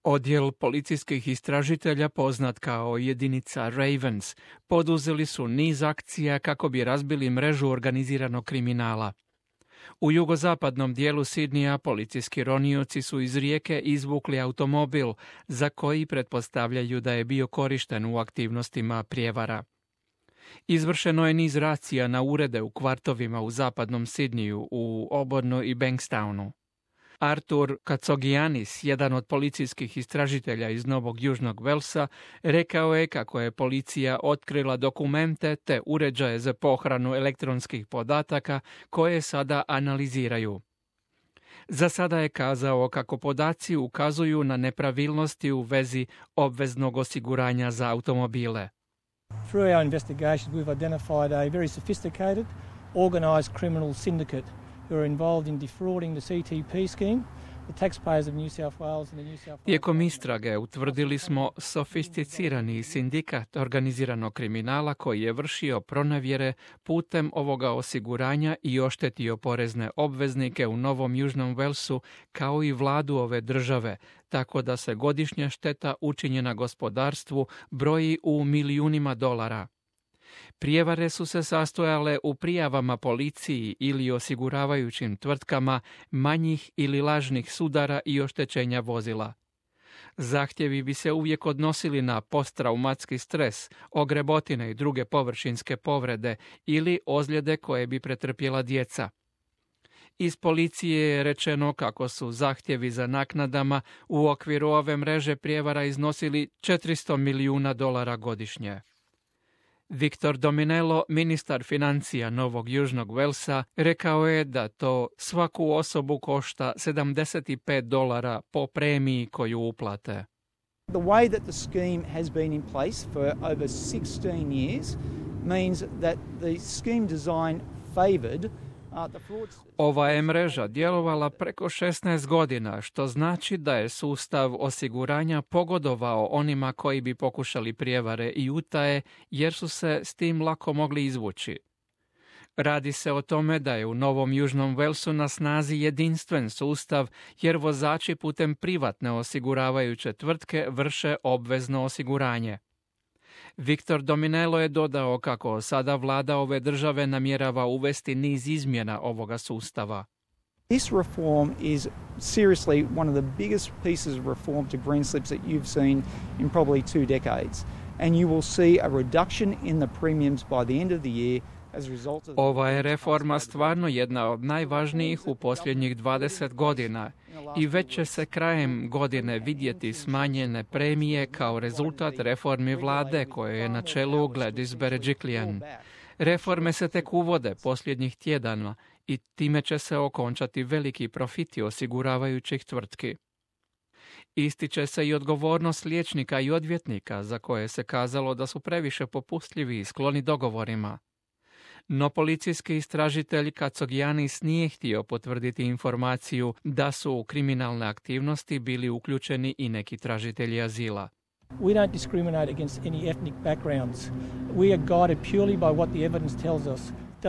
Odjel policijskih istražitelja, poznat kao jedinica Ravens, poduzeli su niz akcija kako bi razbili mrežu organiziranog kriminala. U jugozapadnom dijelu Sidnija policijski ronioci su iz rijeke izvukli automobil za koji pretpostavljaju da je bio korišten u aktivnostima prijevara. Izvršeno je niz racija na urede u kvartovima u zapadnom Sidniju, u Auburnu i Bankstownu. Artur Katsogiannis, jedan od policijskih istražitelja iz Novog Južnog Velsa, rekao je kako je policija otkrila dokumente te uređaje za pohranu elektronskih podataka koje sada analiziraju. Za sada je kazao kako podaci ukazuju na nepravilnosti u vezi obveznog osiguranja za automobile. Through our investigations, we've identified a very sophisticated, organised criminal syndicate who are involved in defrauding the CTP scheme, the taxpayers of New South Wales and the New South Wales. Tijekom istrage utvrdili smo sofisticirani sindikat organiziranog kriminala koji je vršio pronevjere putem ovoga osiguranja i oštetio porezne obveznike u Novom Južnom Velsu kao i vladu ove države, tako da se godišnja šteta učinjena gospodarstvu broji u milijunima dolara. Prijevare su se sastojale u prijavama policiji ili osiguravajućim tvrtkama manjih ili lažnih sudara i oštećenja vozila. Zahtjevi bi se uvijek odnosili na posttraumatski stres, ogrebotine i druge površinske povrede ili ozljede koje bi pretrpjela djeca. Iz policije je rečeno kako su zahtjevi za naknadama u okviru ove mreže prijevara iznosili $400 milijuna godišnje. Viktor Dominello, ministar financija Novog Južnog Velsa, rekao je da to svaku osobu košta $75 po premiji koju uplate. The way that the scheme has been in place for over 16 years means that the scheme design favored Ova je mreža djelovala preko 16 godina, što znači da je sustav osiguranja pogodovao onima koji bi pokušali prijevare i utaje, jer su se s tim lako mogli izvući. Radi se o tome da je u Novom Južnom Velsu na snazi jedinstven sustav, jer vozači putem privatne osiguravajuće tvrtke vrše obvezno osiguranje. Viktor Dominello je dodao kako sada vlada ove države namjerava uvesti niz izmjena ovoga sustava. This reform is seriously one of the biggest pieces of reform to green slips that you've seen in probably 2 decades. And you will see a reduction in the premiums by the end of the year. Ova je reforma stvarno jedna od najvažnijih u posljednjih 20 godina i već će se krajem godine vidjeti smanjene premije kao rezultat reformi vlade koje je na čelu Gladys Berejiklian. Reforme se tek uvode posljednjih tjedana i time će se okončati veliki profiti osiguravajućih tvrtki. Ističe se i odgovornost liječnika i odvjetnika za koje se kazalo da su previše popustljivi i skloni dogovorima. No policijski istražitelj Katsogiannis nije htio potvrditi informaciju da su u kriminalne aktivnosti bili uključeni i neki tražitelji azila. We don't discriminate against any ethnic backgrounds. We are guided purely by what the evidence tells us.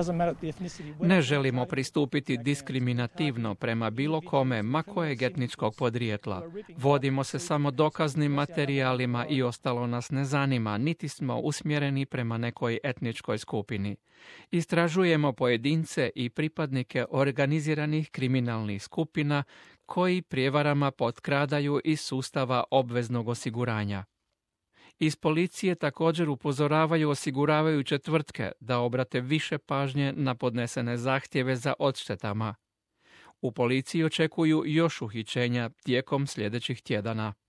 Ne želimo pristupiti diskriminativno prema bilo kome, ma kojeg etničkog podrijetla. Vodimo se samo dokaznim materijalima i ostalo nas ne zanima, niti smo usmjereni prema nekoj etničkoj skupini. Istražujemo pojedince i pripadnike organiziranih kriminalnih skupina koji prijevarama potkradaju iz sustava obveznog osiguranja. Iz policije također upozoravaju osiguravajuće tvrtke da obrate više pažnje na podnesene zahtjeve za odštetama. U policiji očekuju još uhićenja tijekom sljedećih tjedana.